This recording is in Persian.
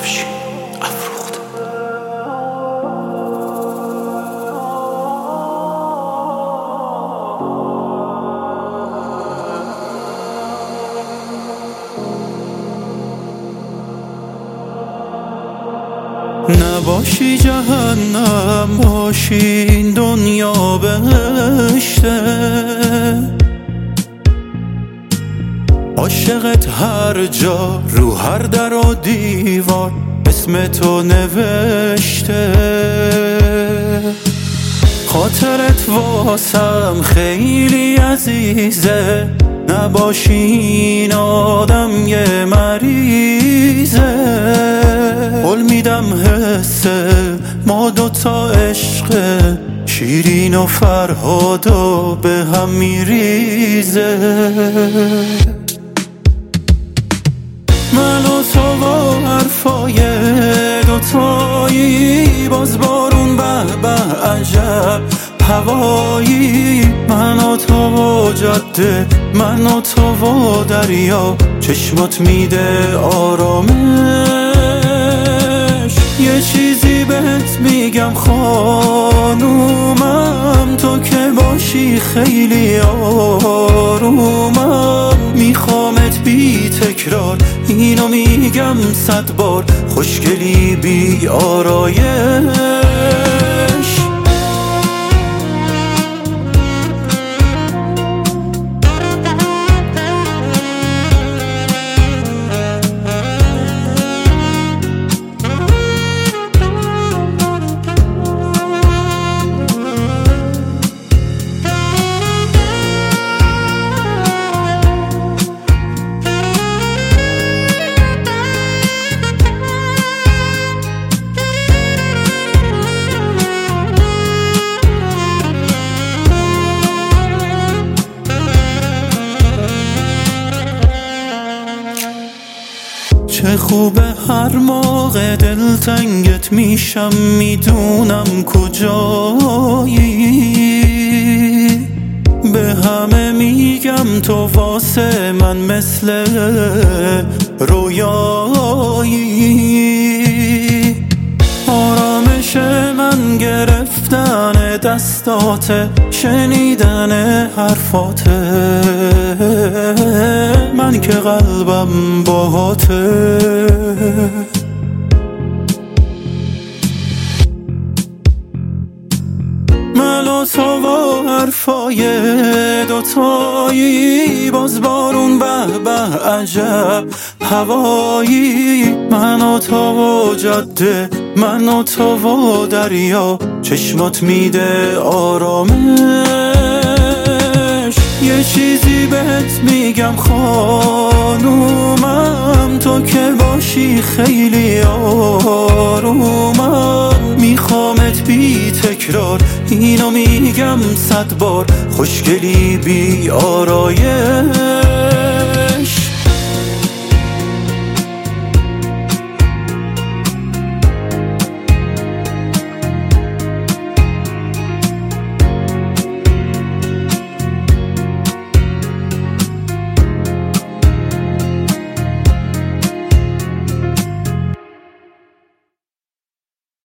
افشین افروخته. نباشی جهنم باشی دنیا بهشته، عاشقت هر جا رو هر در و دیوار اسم تو نوشته. خاطرت واسم خیلی عزیزه، نباشی این آدم یه مریضه. قول میدم حسه ما دوتا عشقه، شیرین و فرهاد و به هم میریزه. من و تو و حرفای دوتایی، باز بارون به به عجب هوایی. من و تو و جاده، من و تو و دریا، چشمات میده آرامش. یه چیزی بهت میگم خانومم، تو که باشی خیلی آرومم. میخوامت بی تکرار، اینو میگم 100 بار، خوشگلی بی آرایش. چه خوبه هر موقع دلتنگت میشم، میدونم کجایی. به همه میگم تو واسه من مثل رویایی. آرامش من گرفتن دستاته، شنیدن حرفاته. من که قلبم باهاته. من و تو و حرفای دوتایی، باز بارون به به عجب هوایی. من و تو و جاده، من و تو و دریا، چشمات میده آرامش. یه چیزی بهت میگم خانومم، تو که باشی خیلی آرومم. میخوامت بی تکرار، اینو میگم 100 بار، خوشگلی بی آرایش.